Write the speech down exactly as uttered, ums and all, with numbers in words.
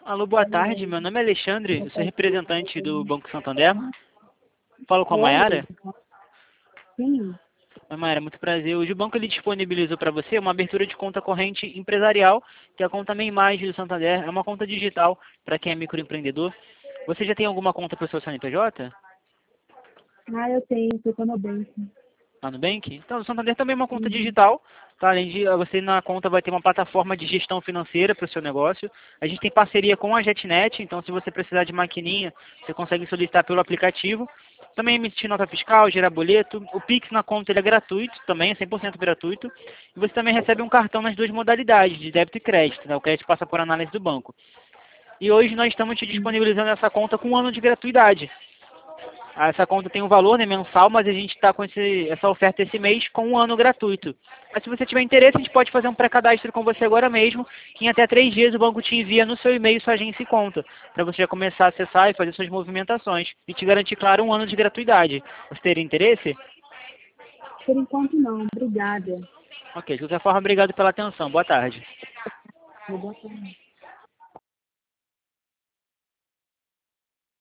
Alô, boa tarde. Meu nome é Alexandre, eu sou representante do Banco Santander. Falo com a Oi? Mayara. Sim. Oi, Mayara, muito prazer. Hoje o banco ele disponibilizou para você uma abertura de conta corrente empresarial, que é a conta Minha Imagem do Santander. É uma conta digital para quem é microempreendedor. Você já tem alguma conta para o seu C N P J? Ah, eu tenho, tô no Nubank. Lá no Nubank? Então, o Santander também é uma conta Uhum. digital, tá? Além de você na conta vai ter uma plataforma de gestão financeira para o seu negócio. A gente tem parceria com a JetNet, então se você precisar de maquininha, você consegue solicitar pelo aplicativo. Também emitir nota fiscal, gerar boleto. O Pix na conta ele é gratuito, também é cem por cento gratuito. E você também recebe um cartão nas duas modalidades, de débito e crédito, né? O crédito passa por análise do banco. E hoje nós estamos te disponibilizando essa conta com um ano de gratuidade. Essa conta tem um valor, né, mensal, mas a gente está com esse, essa oferta esse mês com um ano gratuito. Mas se você tiver interesse, a gente pode fazer um pré-cadastro com você agora mesmo, que em até três dias o banco te envia no seu e-mail sua agência e conta, para você já começar a acessar e fazer suas movimentações. E te garantir, claro, um ano de gratuidade. Você teria interesse? Por enquanto não, obrigada. Ok, de qualquer forma, obrigado pela atenção. Boa tarde. Boa tarde.